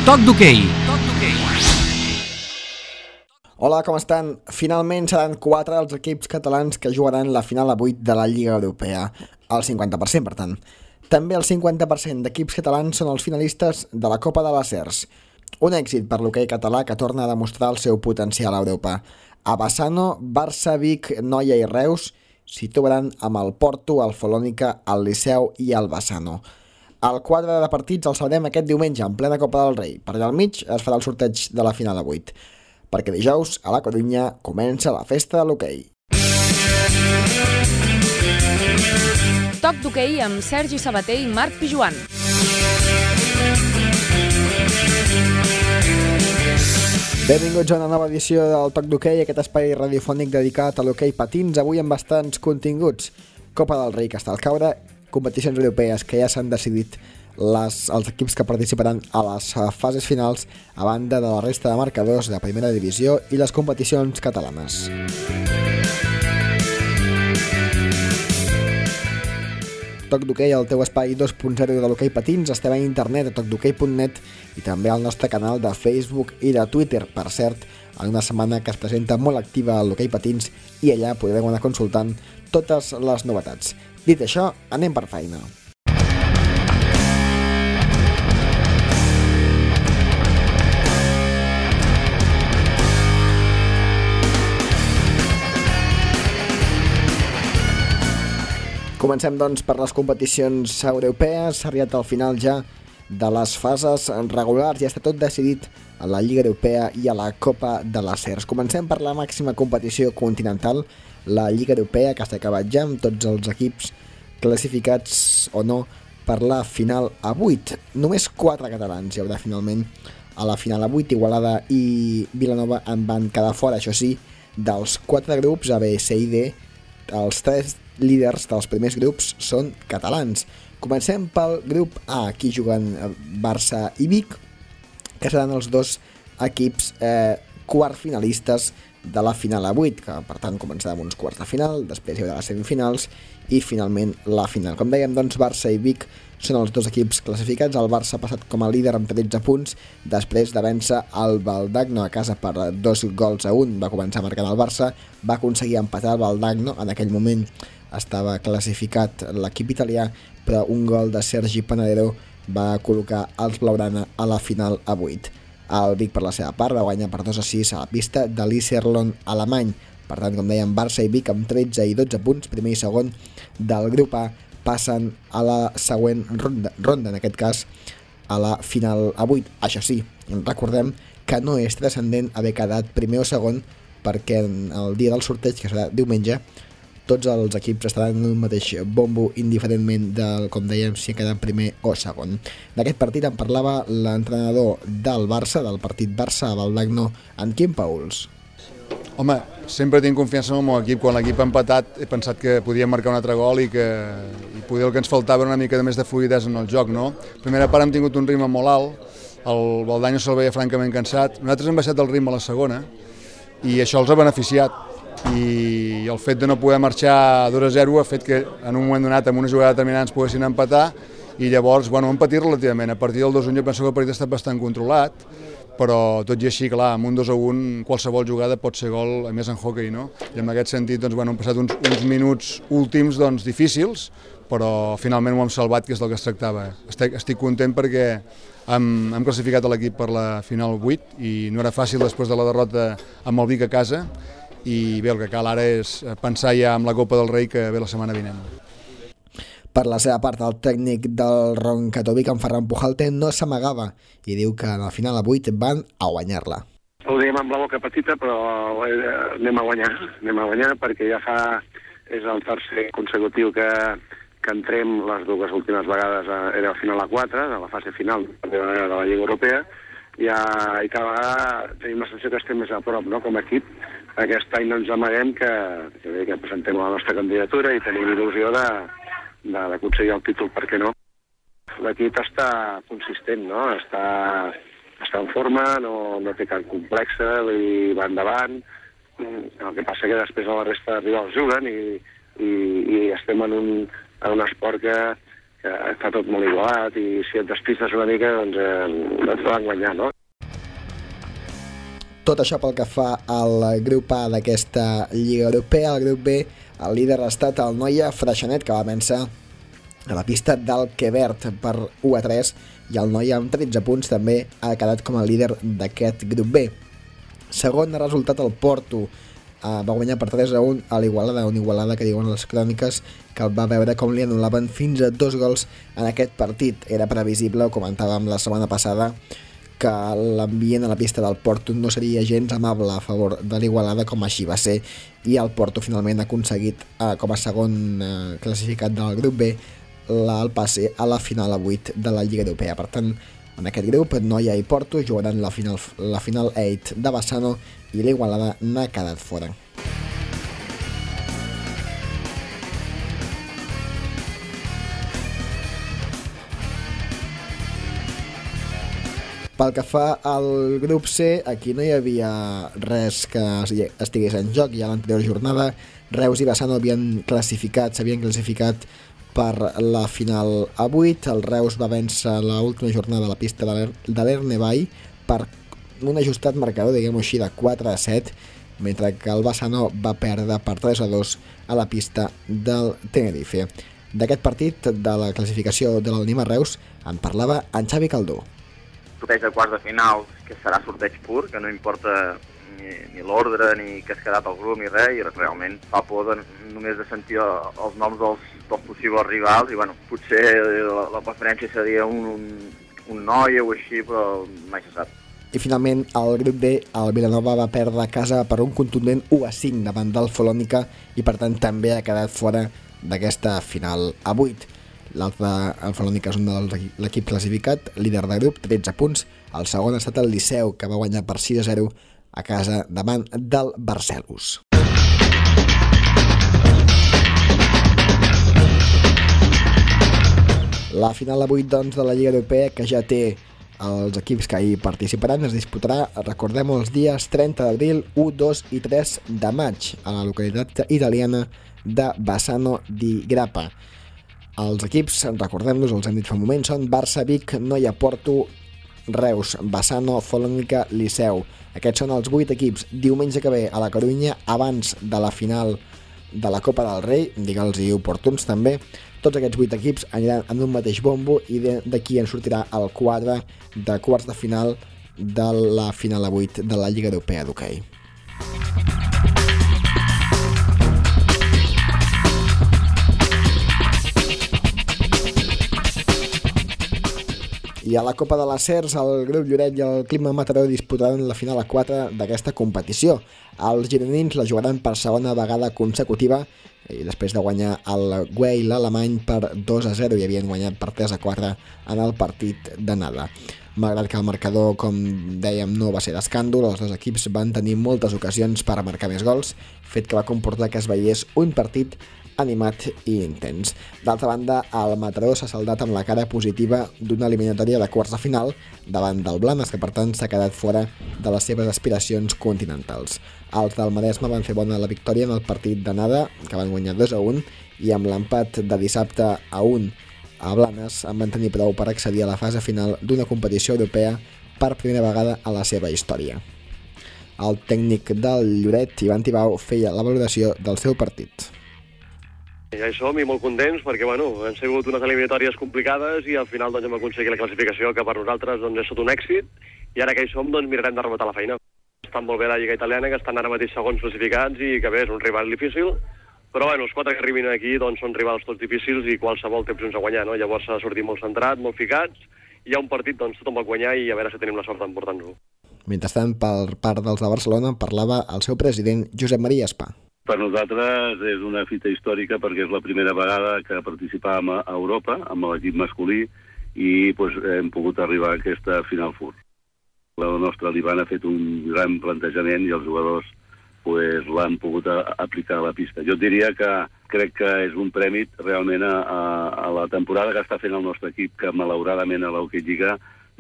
Toc d'hoquei. Hola, com estan? Finalment seran 4 els equips catalans que jugaran la final a 8 de la Lliga Europea, el 50%, per tant. També el 50% d'equips catalans són els finalistes de la Copa de les Cers. Un èxit per l'hoquei català que torna a demostrar el seu potencial a Europa. A Bassano, Barça, Vic, Noia i Reus s'hi trobaran amb el Porto, el Folònica, el Liceu i el Bassano. El quadre de partits el sabrem aquest diumenge en plena Copa del Rei. Per allà al mig es farà el sorteig de la final a 8. Perquè dijous, a la Corunya, comença la festa de l'hoquei. Toc d'hoquei amb Sergi Sabater i Marc Pijuan. Benvinguts a una nova edició del Toc d'hoquei, aquest espai radiofònic dedicat a l'hoquei patins, avui amb bastants continguts. Copa del Rei que està al caure, competicions europees que ja s'han decidit els equips que participaran a les fases finals, a banda de la resta de marcadors de primera divisió i les competicions catalanes. Toc d'hoquei, el teu espai 2.0 de l'hoquei patins, estem a internet a tocdhoquei.net i també al nostre canal de Facebook i de Twitter. Per cert, en una setmana que es presenta molt activa a l'hoquei patins i allà podreu anar consultant totes les novetats. Dit això, anem per feina. Comencem, doncs, per les competicions europees. S'ha arribat al final ja de les fases regulars. Ja està tot decidit a la Lliga Europea i a la Copa de les Cers. Comencem per la màxima competició continental, la Lliga Europea, que s'ha acabat ja amb tots els equips classificats o no per la final a 8. Només 4 catalans hi haurà finalment a la final a 8. Igualada i Vilanova en van quedar fora, això sí, dels 4 grups A, B, C i D. Els 3 líders dels primers grups són catalans. Comencem pel grup A, aquí juguen Barça i Vic, que seran els dos equips quart finalistes de la final a 8, que per tant començarà amb uns quarts de final, després hi haurà les semifinals i finalment la final. Com dèiem, doncs, Barça i Vic són els dos equips classificats. El Barça ha passat com a líder amb 13 punts després de vèncer el Valdagno a casa per 2-1. Va començar marcant el Barça, va aconseguir empatar el Valdagno, en aquell moment estava classificat l'equip italià, però un gol de Sergi Panadero va col·locar els blaugrana a la final a 8. El Vic, per la seva part, va guanyar per 2-6 a la pista de l'Iserlohn alemany. Per tant, com dèiem, Barça i Vic amb 13 i 12 punts, primer i segon del grup A, passen a la següent ronda, en aquest cas a la final a 8. Això sí, recordem que no és transcendent haver quedat primer o segon, perquè el dia del sorteig, que serà diumenge, tots els equips estaran en un mateix bombo indiferentment de, com dèiem, si ha quedat primer o segon. D'aquest partit en parlava l'entrenador del Barça, del partit Barça-Valdagno, en Quim Pauls. Home, sempre tinc confiança en el meu equip. Quan l'equip ha empatat he pensat que podíem marcar un altre gol i poder el que ens faltava una mica més de fluïdesa en el joc, no? Primera part hem tingut un ritme molt alt, el Valdagno se'l veia francament cansat. Nosaltres hem baixat el ritme a la segona i això els ha beneficiat. I el fet de no poder marxar d'1-0 ha fet que en un moment donat amb una jugada determinant ens poguessin empatar i llavors hem patit relativament. A partir del 2-1 jo penso que el partit ha estat bastant controlat, però tot i així, clar, amb un 2-1 qualsevol jugada pot ser gol, a més en hoquei, no? I en aquest sentit hem passat uns minuts últims difícils, però finalment ho hem salvat, que és del que es tractava. Estic content perquè hem classificat l'equip per la final 8 i no era fàcil després de la derrota amb el Vic a casa. I bé, el que cal ara és pensar ja en la Copa del Rei que ve la setmana vinent. Per la seva part, el tècnic del Roncatovic, en Ferran Pujalte, no s'amagava i diu que en la final a 8 van a guanyar-la. Ho diem amb la boca petita, però anem a guanyar perquè ja és el tercer consecutiu que entrem. Les dues últimes vegades era la final a 4, de la fase final de la Lliga Europea, i cada vegada tenim la sensació que estem més a prop, no?, com a equip. Aquest any no ens amaguem que presentem la nostra candidatura i tenim il·lusió d'aconseguir el títol, per què no? L'equip està consistent, no? Està en forma, no té cap complex, i va endavant. El que passa que després a la resta de rivals juguen i estem en un esport que està tot molt igualat i si et despistes una mica doncs et poden guanyar, no? Tot això pel que fa al grup A d'aquesta Lliga Europea. Al grup B, el líder ha estat el Noia Freixenet, que va vèncer a la pista del Quevert per 1-3, i el Noia amb 13 punts també ha quedat com a líder d'aquest grup B. Segon resultat, el Porto va guanyar per 3-1 a l'Igualada, una Igualada que diuen les cròniques que el va veure com li anul·laven fins a 2 gols en aquest partit. Era previsible, ho comentàvem la setmana passada, que l'ambient a la pista del Porto no seria gens amable a favor de l'Igualada, com així va ser, i el Porto finalment ha aconseguit, com a segon classificat del grup B, el passe a la final a 8 de la Lliga Europea. Per tant, en aquest grup, Noia i Porto jugaran la final 8 de Bassano i l'Igualada n'ha quedat fora. Pel que fa al grup C, aquí no hi havia res que estigués en joc. Ja a l'anterior jornada, Reus i Bassano s'havien classificat per la final a 8. El Reus va vèncer l'última jornada a la pista de l'Ernevall per un ajustat marcador, diguem-ho així, de 4-7, mentre que el Bassano va perdre per 3-2 a la pista del Tenerife. D'aquest partit, de la classificació de l'Alnima Reus, en parlava en Xavi Caldó. Sorteig de quarts de final, que serà sorteig pur, que no importa ni l'ordre, ni que has quedat al grup, ni res, i realment fa por només de sentir els noms dels possibles rivals, i bueno, potser la preferència seria un Noia o així, però mai se sap. I finalment, al grup D, el Vilanova va perdre a casa per un contundent 1-5 davant del Folònica i per tant també ha quedat fora d'aquesta final a 8. L'altre, el Folònica, és l'equip classificat, líder de grup, 13 punts. El segon ha estat el Liceu, que va guanyar per 6-0 a casa davant del Barcelos. La final a 8, doncs, de la Lliga Europea, que ja té els equips que hi participaran, es disputarà, recordem, els dies 30 d'abril, 1, 2 i 3 de maig, a la localitat italiana de Bassano di Grappa. Els equips, recordem-nos, els hem dit fa un moment, són Barça, Vic, Noia, Porto, Reus, Bassano, Folònica, Liceu. Aquests són els 8 equips. Diumenge que ve a la Corunya, abans de la final de la Copa del Rei, digue'ls-hi oportuns també, tots aquests 8 equips aniran en un mateix bombo i d'aquí en sortirà el quadre de quarts de final de la final a 8 de la Lliga Europea d'Hoquei. I a la Copa de les Cers, el Grup Lloret i el Clima Mataró disputaran la final a 4 d'aquesta competició. Els gironins la jugaran per segona vegada consecutiva i després de guanyar el Güell alemany per 2-0 i havien guanyat per 3-4 en el partit d'anada. Malgrat que el marcador, com dèiem, no va ser d'escàndol, els dos equips van tenir moltes ocasions per marcar més gols, fet que va comportar que es veiés un partit animat i intens. D'altra banda, el Mataró s'ha saldat amb la cara positiva d'una eliminatòria de quarts de final davant del Blanes, que per tant s'ha quedat fora de les seves aspiracions continentals. Els del Maresme van fer bona la victòria en el partit d'anada, que van guanyar 2-1, i amb l'empat de dissabte a 1 a Blanes en van tenir prou per accedir a la fase final d'una competició europea per primera vegada a la seva història. El tècnic del Lloret, Ivan Tibau, feia la valoració del seu partit. Ja hi som i molt contents perquè han sigut unes eliminatòries complicades i al final doncs, hem aconseguit la classificació que per nosaltres doncs, és tot un èxit i ara que hi som doncs, mirarem de rematar la feina. Està molt bé la Lliga Italiana, que estan ara mateix segons classificats i que bé, és un rival difícil, però els 4 que arribin aquí doncs, són rivals tots difícils i qualsevol té opcions a guanyar, no? Llavors s'ha de sortir molt centrat, molt ficats, i hi ha un partit doncs, tothom va guanyar i a veure si tenim la sort d'emportar-nos-ho. Mentrestant, per part dels de Barcelona, parlava el seu president Josep Maria Espà. Per nosaltres és una fita històrica perquè és la primera vegada que participàvem a Europa amb l'equip masculí i hem pogut arribar a aquesta Final Four. La nostra Liban ha fet un gran plantejament i els jugadors l'han pogut aplicar a la pista. Jo diria que crec que és un prèmit realment a la temporada que està fent el nostre equip, que malauradament a l'Hockey Lliga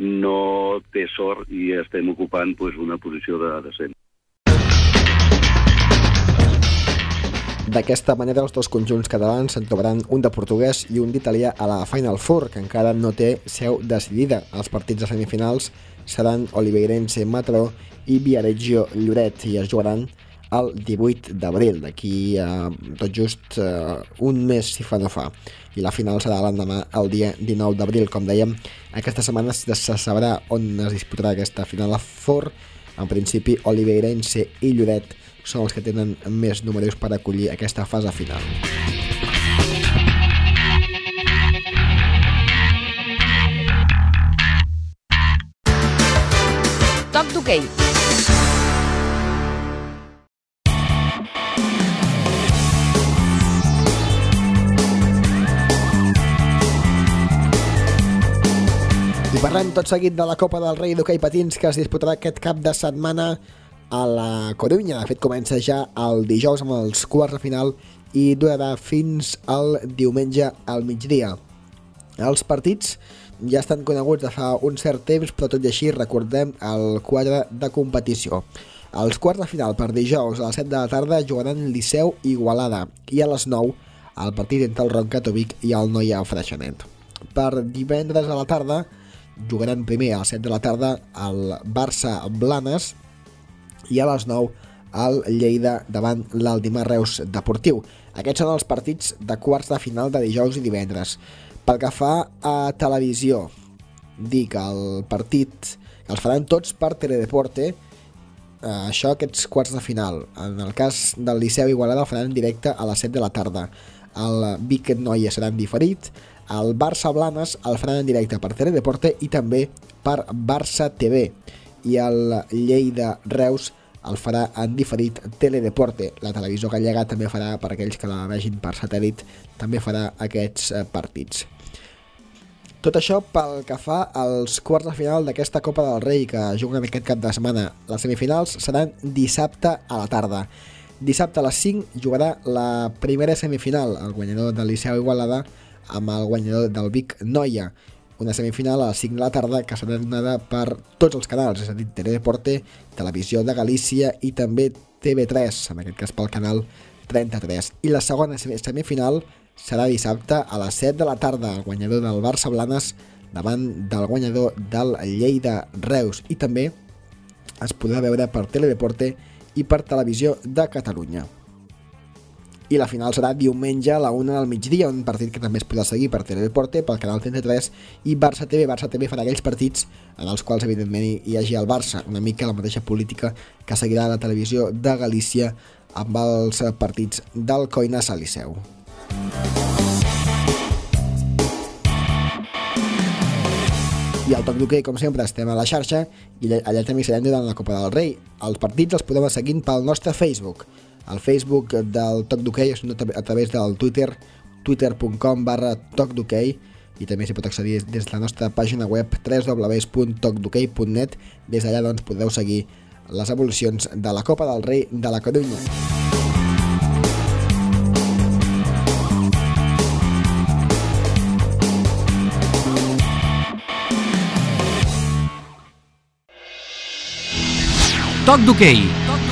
no té sort i estem ocupant una posició decent. D'aquesta manera, els dos conjunts catalans se'n trobaran un de portuguès i un d'italià a la Final Four, que encara no té seu decidida. Els partits de semifinals seran Oliveirense Mataró i Viareggio Lloret i es jugaran el 18 d'abril, d'aquí tot just un mes si fa no fa. I la final serà l'endemà el dia 19 d'abril. Com dèiem, aquesta setmana se sabrà on es disputarà aquesta Final Four. En principi, Oliveirense i Lloret són els que tenen més números per acollir aquesta fase final. Toc d'hoquei. I parlem tot seguit de la Copa del Rei d'hoquei patins que es disputarà aquest cap de setmana a la Corunya. De fet, comença ja el dijous amb els quarts de final i durarà fins al diumenge al migdia. Els partits ja estan coneguts de fa un cert temps, però tot i així recordem el quadre de competició. Els quarts de final per dijous a les 7 de la tarda jugaran Liceu i Igualada i a les 9 el partit entre el Roncatovic i el Noia Freixenet. Per divendres a la tarda jugaran primer a les 7 de la tarda el Barça Blanes i a les 9 el Lleida davant l'Aldimar Reus Deportiu. Aquests són els partits de quarts de final de dijous i divendres. Pel que fa a televisió, dic el partit els faran tots per Teledeporte, aquests quarts de final. En el cas del Liceu Igualada el faran en directe a les 7 de la tarda. El Vic Noia serà en diferit. El Barça Blanes el faran en directe per Teledeporte i també per Barça TV. I el Lleida Reus el farà en diferit Teledeporte. La televisió gallega també farà, per aquells que la vegin per satèl·lit, també farà aquests partits. Tot això pel que fa als quarts de final d'aquesta Copa del Rei que juguen aquest cap de setmana. Les semifinals seran dissabte a la tarda. Dissabte a les 5 jugarà la primera semifinal, el guanyador del Liceu Igualada amb el guanyador del Vic Noia. Una semifinal a les 5 de la tarda que serà donada per tots els canals, és a dir, Teledeporte, Televisió de Galícia i també TV3, en aquest cas pel canal 33. I la segona semifinal serà dissabte a les 7 de la tarda, el guanyador del Barça Blanes davant del guanyador del Lleida Reus, i també es podrà veure per Teledeporte i per Televisió de Catalunya. I la final serà diumenge a la 1 del migdia, un partit que també es podrà seguir per Teledeporte, pel canal 33 i Barça TV. Barça TV farà aquells partits en els quals evidentment hi hagi el Barça, una mica la mateixa política que seguirà la Televisió de Galícia amb els partits del Coines a Liceu. I al Toc d'Hoquei, com sempre, estem a la xarxa i allà també serem durant la Copa del Rei. Els partits els podem seguir pel nostre Facebook. El Facebook del Toc d'Hoquei és a través del Twitter, twitter.com/tocdhoquei, i també s'hi pot accedir des de la nostra pàgina web www.tocdhoquei.net. Des d'allà doncs podeu seguir les evolucions de la Copa del Rei de la Corunya. Toc d'Hoquei.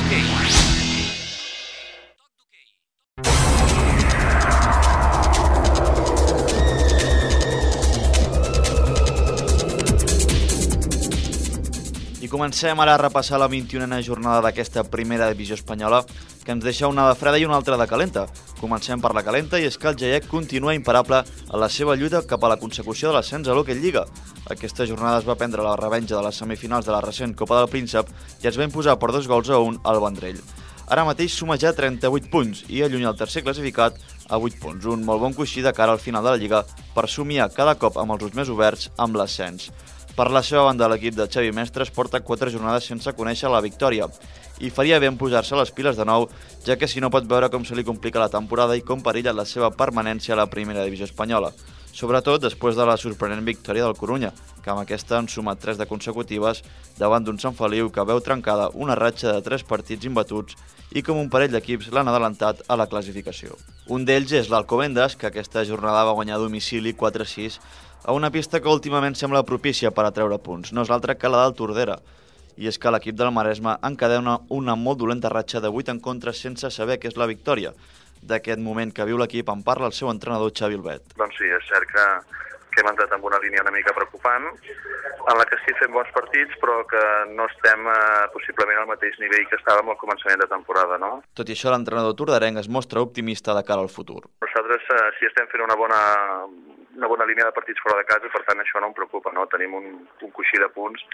I comencem ara a repassar la 21a jornada d'aquesta primera divisió espanyola, que ens deixa una de freda i una altra de calenta. Comencem per la calenta, i és que el Jaec continua imparable en la seva lluita cap a la consecució de l'ascens a l'Hockey Lliga. Aquesta jornada es va prendre la revenja de les semifinals de la recent Copa del Príncep i es va imposar per 2-1 al Vendrell. Ara mateix suma ja 38 punts i allunya el tercer classificat a 8 punts, un molt bon coixí de cara al final de la Lliga per somiar cada cop amb els ulls més oberts amb l'ascens. Per la seva banda, l'equip de Xavi Mestres porta 4 jornades sense conèixer la victòria i faria bé en posar-se les piles de nou, ja que si no pot veure com se li complica la temporada i com perilla la seva permanència a la primera divisió espanyola, sobretot després de la sorprenent victòria del Corunya, que amb aquesta han sumat 3 de consecutives davant d'un Sant Feliu que veu trencada una ratxa de 3 partits imbatuts i com un parell d'equips l'han adelantat a la classificació. Un d'ells és l'Alcobendas, que aquesta jornada va guanyar a domicili 4-6 a una pista que últimament sembla propícia per a treure punts, no és l'altra que la del Tordera. I és que l'equip del Maresme encadena una molt dolenta ratxa de 8 en contra sense saber què és la victòria. D'aquest moment que viu l'equip en parla el seu entrenador Xavi Albet. Doncs sí, és cert que hem entrat en una línia una mica preocupant, en la que sí fem bons partits, però que no estem possiblement al mateix nivell que estàvem al començament de temporada, no? Tot i això, l'entrenador tordarenc es mostra optimista de cara al futur. Nosaltres sí estem fent una bona línia de partits fora de casa, per tant això no em preocupa, no? Tenim un coixí de punts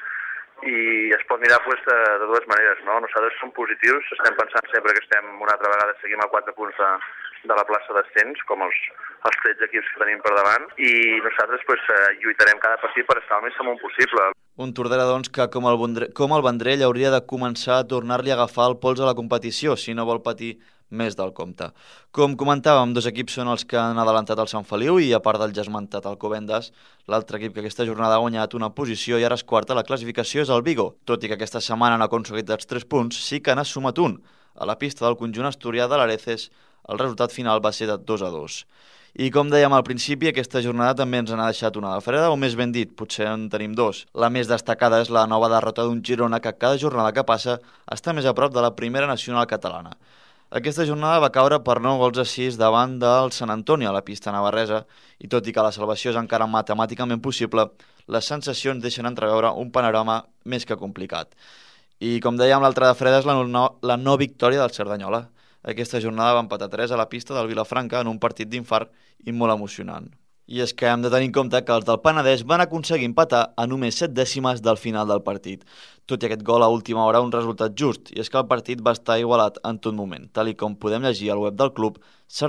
i es pot mirar de dues maneres, no? Nosaltres som positius, estem pensant sempre que estem una altra vegada, seguim a 4 punts de la plaça d'ascens, com els 13 equips que tenim per davant, i nosaltres lluitarem cada partit per estar el més amunt possible. Un Tordera, doncs, que com el Vendrell hauria de començar a tornar-li a agafar el pols a la competició, si no vol patir més del compte. Com comentàvem, 2 equips són els que han adelantat el Sant Feliu i, a part del ja esmentat Alcobendas, l'altre equip que aquesta jornada ha guanyat una posició i ara es quarta a la classificació és el Vigo. Tot i que aquesta setmana no ha aconseguit els 3 punts, sí que n'ha sumat un. A la pista del conjunt asturià de l'Areces, el resultat final va ser de 2-2. I com dèiem al principi, aquesta jornada també ens n'ha deixat una de freda, o més ben dit, potser en tenim 2. La més destacada és la nova derrota d'un Girona que cada jornada que passa està més a prop de la primera nacional catalana. Aquesta jornada va caure per 9-6 davant del Sant Antoni a la pista navarresa i tot i que la salvació és encara matemàticament possible, les sensacions deixen entreveure un panorama més que complicat. I com dèiem, l'altra de freda és la no victòria del Cerdanyola. Aquesta jornada va empatar 3 a la pista del Vilafranca en un partit d'infart i molt emocionant. I és que hem de tenir en compte que els del Penedès van aconseguir empatar a només 7 dècimes del final del partit. Tot i aquest gol a última hora, un resultat just, i és que el partit va estar igualat en tot moment, tal i com podem llegir al web del club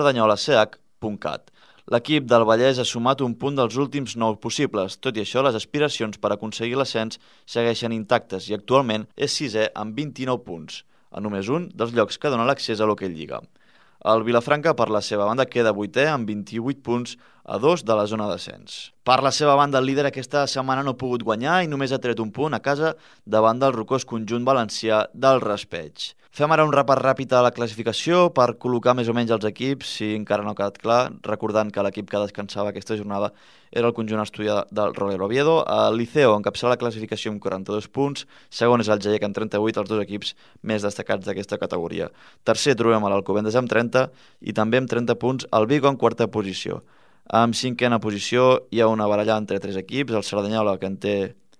cerdanyolach.cat. L'equip del Vallès ha sumat un punt dels últims 9 possibles. Tot i això, les aspiracions per aconseguir l'ascens segueixen intactes i actualment és 6è amb 29 punts, a només un dels llocs que dona l'accés a l'Hockey Lliga. El Vilafranca, per la seva banda, queda 8è amb 28 punts a 2 de la zona d'ascens. Per la seva banda, el líder aquesta setmana no ha pogut guanyar i només ha tret un punt a casa davant del rocós conjunt valencià del Raspeig. Fem ara un repàs ràpid a la classificació per col·locar més o menys els equips, si encara no ha quedat clar, recordant que l'equip que descansava aquesta jornada era el conjunt asturià del Roller Oviedo. El Liceo encapçala la classificació amb 42 punts, segon és el Jaec amb 38, els 2 equips més destacats d'aquesta categoria. Tercer trobem a l'Alcobendas amb 30 i també amb 30 punts el Vigo en quarta posició. En cinquena posició hi ha una baralla entre 3 equips, el Cerdanyola, que en té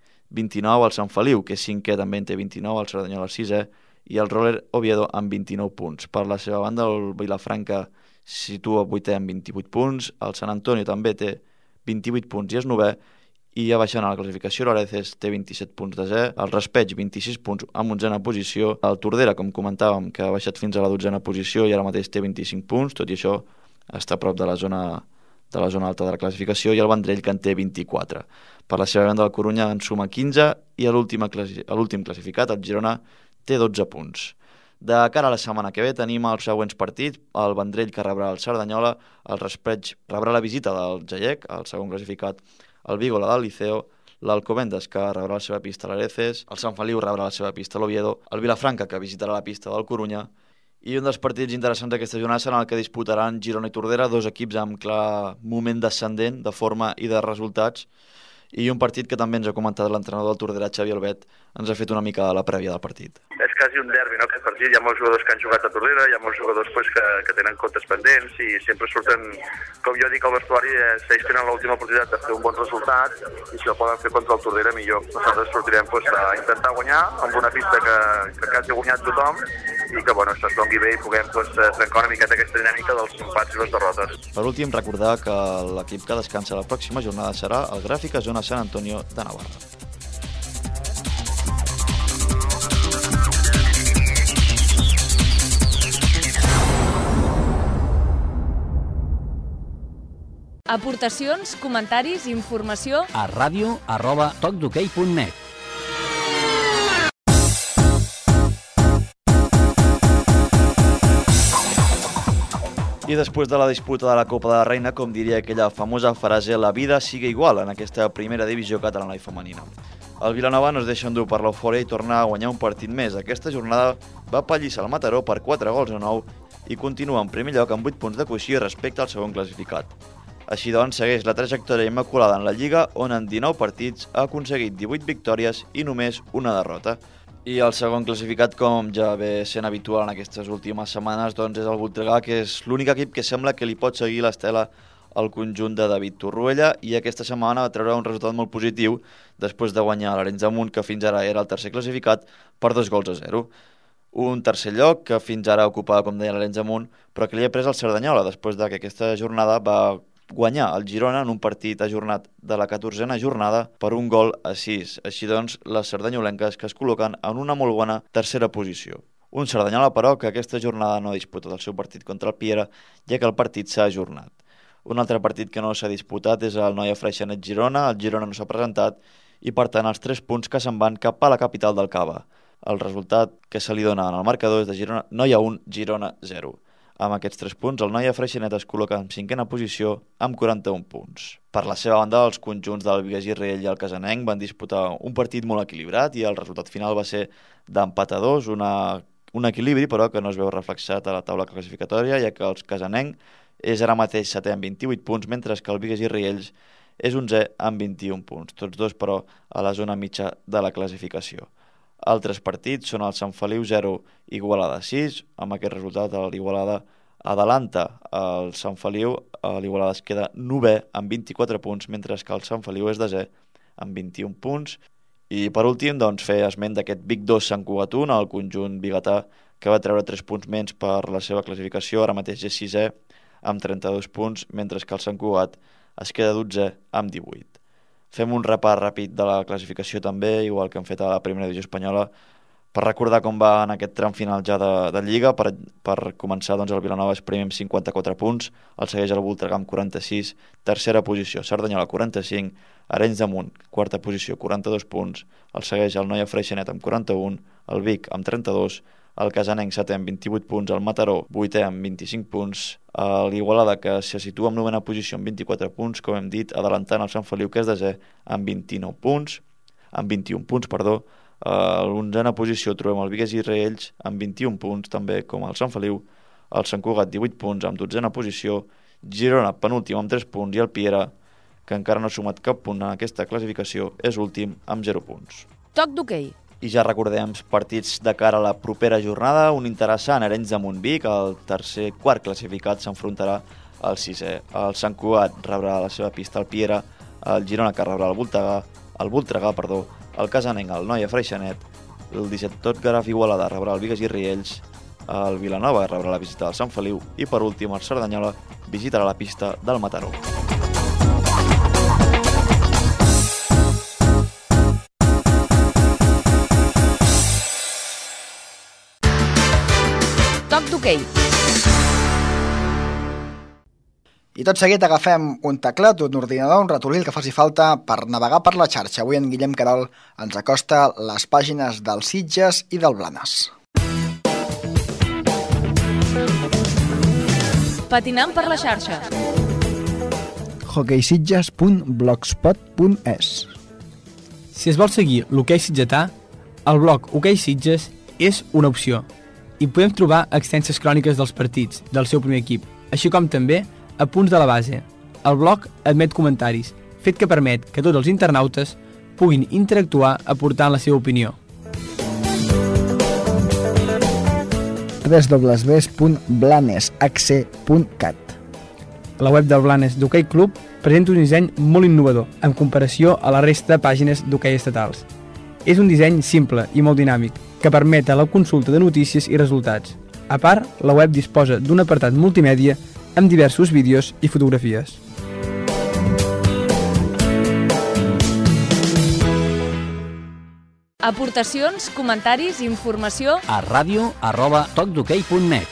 29, el Sant Feliu, que és cinquè, també en té 29, el Cerdanyola 6è, i el Roller Oviedo amb 29 punts. Per la seva banda, el Vilafranca situa 8è amb 28 punts, el Sant Antoni també té 28 punts i és 9è, i ja baixant a la classificació, l'Areces té 27 punts desè, el Raspeig 26 punts amb 11a posició, el Tordera, com comentàvem, que ha baixat fins a la 12a posició i ara mateix té 25 punts, tot i això està a prop de la zona alta de la classificació, i el Vendrell, que en té 24. Per la seva banda, el Corunya en suma 15 i l'últim classificat, el Girona, té 12 punts. De cara a la setmana que ve tenim els següents partits: el Vendrell, que rebrà el Cerdanyola, el Raspeig rebrà la visita del Jaec, el segon classificat, el Vigo la del Liceo, l'Alcobendas, que rebrà la seva pista a l'Areces, el Sant Feliu rebrà la seva pista a l'Oviedo, el Vilafranca, que visitarà la pista del Corunya, i un dels partits interessants d'aquesta jornada serà el que disputaran Girona i Tordera, 2 equips amb clar moment descendent de forma i de resultats, i un partit que també ens ha comentat l'entrenador del Tordera, Xavi Albet, ens ha fet una mica la prèvia del partit. És quasi un derbi, no?, aquest partit. Hi ha molts jugadors que han jugat a Tordera, hi ha molts jugadors que tenen comptes pendents i sempre surten, com jo dic al vestuari, ells tenen l'última oportunitat de fer un bon resultat i si el poden fer contra el Tordera millor. Nosaltres sortirem a intentar guanyar amb una pista que quasi ha guanyat tothom i que es doni bé i puguem trencar una miqueta aquesta dinàmica dels empats i les derrotes. Per últim, recordar que l'equip que descansa la pròxima jornada serà el Gràfica Zona Sant Antonio de Navarra. Aportacions, comentaris, informació a radio@tocdhoquei.net. I després de la disputa de la Copa de la Reina, com diria aquella famosa frase, la vida sigue igual en aquesta primera divisió catalana i femenina. El Vilanova no es deixa endur per l'eufòria i torna a guanyar un partit més. Aquesta jornada va pallissar el Mataró per 4-9 i continua en primer lloc amb 8 punts de coixí respecte al segon classificat. Així doncs, segueix la trajectòria immaculada en la Lliga, on en 19 partits ha aconseguit 18 victòries i només una derrota. I el segon classificat, com ja ve sent habitual en aquestes últimes setmanes, doncs és el Voltregà, que és l'únic equip que sembla que li pot seguir l'estela al conjunt de David Torroella, i aquesta setmana va treure un resultat molt positiu després de guanyar l'Arenys de Munt, que fins ara era el tercer classificat, per 2-0. Un tercer lloc que fins ara ocupava, com deia, l'Arenys de Munt, però que li ha pres el Cerdanyola, després de que aquesta jornada va guanyar el Girona en un partit ajornat de la 14a jornada per 1-6. Així doncs, les sardanyolenques que es col·loquen en una molt bona tercera posició. Un Cerdanyola, però, que aquesta jornada no ha disputat el seu partit contra el Piera, ja que el partit s'ha ajornat. Un altre partit que no s'ha disputat és el Noia Freixenet Girona. El Girona no s'ha presentat i, per tant, els 3 punts que se'n van cap a la capital del Cava. El resultat que se li dona en el marcador és de Girona, Noia 1, Girona 0. Amb aquests 3 punts, el Noia Freixenet es col·loca en 5a posició amb 41 punts. Per la seva banda, els conjunts del Bigues i Riell i el Casanenc van disputar un partit molt equilibrat i el resultat final va ser d'empat a 2, un equilibri però que no es veu reflexat a la taula classificatòria, ja que el Casanenc és ara mateix 7è amb 28 punts, mentre que el Bigues i Riells és 11è amb 21 punts, tots dos però a la zona mitja de la classificació. Altres partits són el Sant Feliu 0, Igualada 6. Amb aquest resultat l'Igualada adelanta el Sant Feliu, l'Igualada es queda 9è amb 24 punts, mentre que el Sant Feliu és 10è amb 21 punts. I per últim, doncs, fer esment d'aquest Vic 2 Sant Cugat 1, el conjunt biguetà, que va treure 3 punts menys per la seva classificació, ara mateix és 6è amb 32 punts, mentre que el Sant Cugat es queda 12è amb 18. Fem un repàs ràpid de la classificació també, igual que hem fet a la primera divisió espanyola, per recordar com va en aquest tram final ja de Lliga. Per començar, doncs, el Vilanova és primer amb 54 punts, el segueix el Voltregà amb 46, tercera posició Cerdanyola 45, Arenys de Munt, quarta posició 42 punts, el segueix el Noia Freixenet amb 41, el Vic amb 32, el Casanenc 7è amb 28 punts, el Mataró 8è amb 25 punts, l'Igualada, que se situa en 9a posició amb 24 punts, com hem dit, adelantant el Sant Feliu, que és 10è amb 21 punts, a l'11a posició trobem el Bigues i Riells amb 21 punts, també com el Sant Feliu, el Sant Cugat 18 punts amb 12a posició, Girona penúltim amb 3 punts i el Piera, que encara no ha sumat cap punt en aquesta classificació, és últim amb 0 punts. Toc d'hoquei. I ja recordem partits de cara a la propera jornada, un interessant Arenys de Montvic, el quart classificat s'enfrontarà al 6è. El Sant Cugat rebrà a la seva pista el Piera, el Girona que rebrà el Voltregà, el Casanenc el Noia Freixenet, el 17 Garraf Igualada rebrà el Bigues i Riells, el Vilanova rebrà la visita del Sant Feliu i per últim el Cerdanyola visitarà la pista del Mataró. Toc d'hoquei. I tot seguit agafem un teclat, un ordinador, un ratolí, el que faci falta per navegar per la xarxa. Avui en Guillem Querol ens acosta les pàgines del Sitges i del Blanes. Patinant per la xarxa. hoqueisitges.blogspot.es. Si es vol seguir l'hoquei sitgetà, el blog Hoquei Sitges és una opció. Hi podem trobar extenses cròniques dels partits del seu primer equip, així com també apunts de la base. El blog admet comentaris, fet que permet que tots els internautes puguin interactuar aportant la seva opinió. www.blanesHC.cat. La web del Blanes d'Hoquei Club presenta un disseny molt innovador en comparació a la resta de pàgines d'hoquei estatals. És un disseny simple i molt dinàmic, que permet la consulta de notícies i resultats. A part, la web disposa d'un apartat multimèdia amb diversos vídeos i fotografies. Aportacions, comentaris, informació a radio@tocdhoquei.net.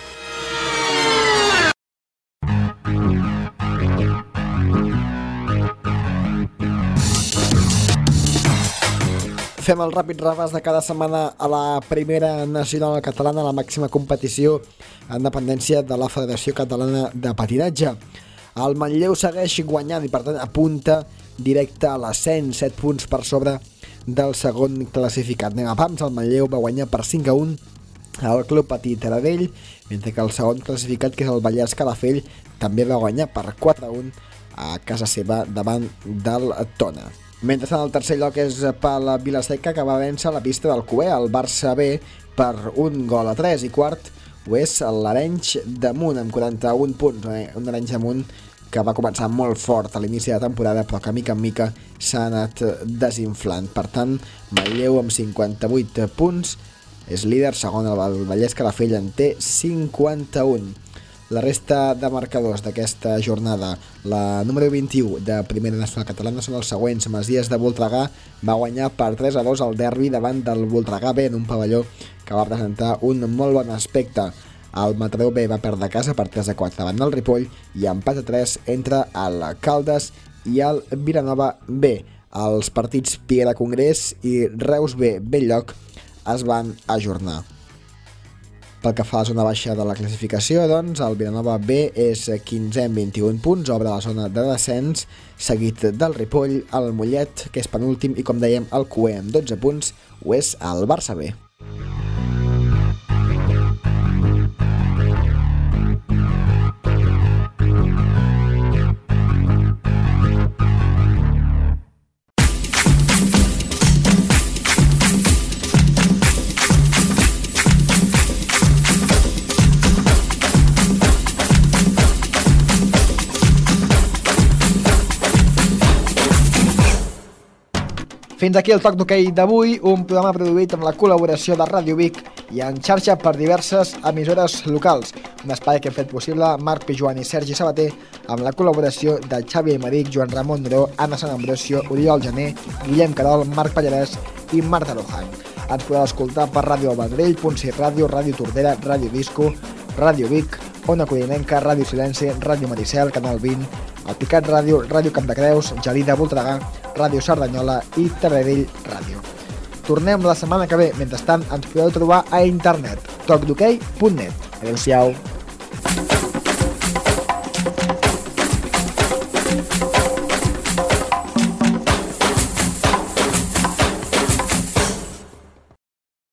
Fem el ràpid repàs de cada setmana a la primera nacional catalana, la màxima competició en dependència de la Federació Catalana de Patinatge. El Manlleu segueix guanyant i per tant apunta directe a l'ascens, 7 punts per sobre del segon classificat. Anem a pams, el Manlleu va guanyar per 5-1 al Club Patí Taradell, mentre que el segon classificat, que és el Vallès Calafell, també va guanyar per 4-1 a casa seva davant del Tona. Mentrestant, el tercer lloc és per la Vilaseca, que va vèncer la pista del Cué, el Barça B, per 1-3, i quart ho és l'Arenys de Munt, amb 41 punts, un Arenys de Munt que va començar molt fort a l'inici de temporada, però que mica en mica s'ha anat desinflant. Per tant, Manlleu amb 58 punts és líder, segon el Vallès Calafell en té 51. La resta de marcadors d'aquesta jornada, la número 21 de Primera Nacional Catalana són els següents. Masies de Voltregà va guanyar per 3-2 el derbi davant del Voltregà B en un pavelló que va presentar un molt bon aspecte. El Mataró B va perdre a casa per 3-4 davant del Ripoll i empat a 3 entre el Caldes i el Vilanova B. Els partits Piera Congrés i Reus B Belllloc es van ajornar. Pel que fa a la zona baixa de la classificació, doncs, el Vilanova B és 15è amb 21 punts, obre la zona de descens, seguit del Ripoll, el Mollet, que és penúltim, i com dèiem, el Cué amb 12 punts, ho és el Barça B. Fins aquí el Toc d'Hoquei d'avui, un programa produït amb la col·laboració de Ràdio Vic i en xarxa per diverses emissores locals. Un espai que hem fet possible Marc Pijuan i Sergi Sabater amb la col·laboració de Xavi Aymeric, Joan Ramon Neró, Anna Sant Ambrosio, Oriol Jané, Guillem Carol, Marc Pallarès i Marta Luján. Ens podeu escoltar per Ràdio Vendrell, Punt6 Ràdio, Ràdio Tordera, Ràdio Disco, Ràdio Vic, Ona Codinenca, Ràdio Silenci, Ràdio Maricel, Canal 20, El Picat Ràdio, Ràdio Campdecreus, Gelida Voltregà, Ràdio Cerdanyola i Taradell Ràdio. Tornem la setmana que ve. Mentrestant, ens podeu trobar a internet, tocdhoquei.net. Adéu-siau.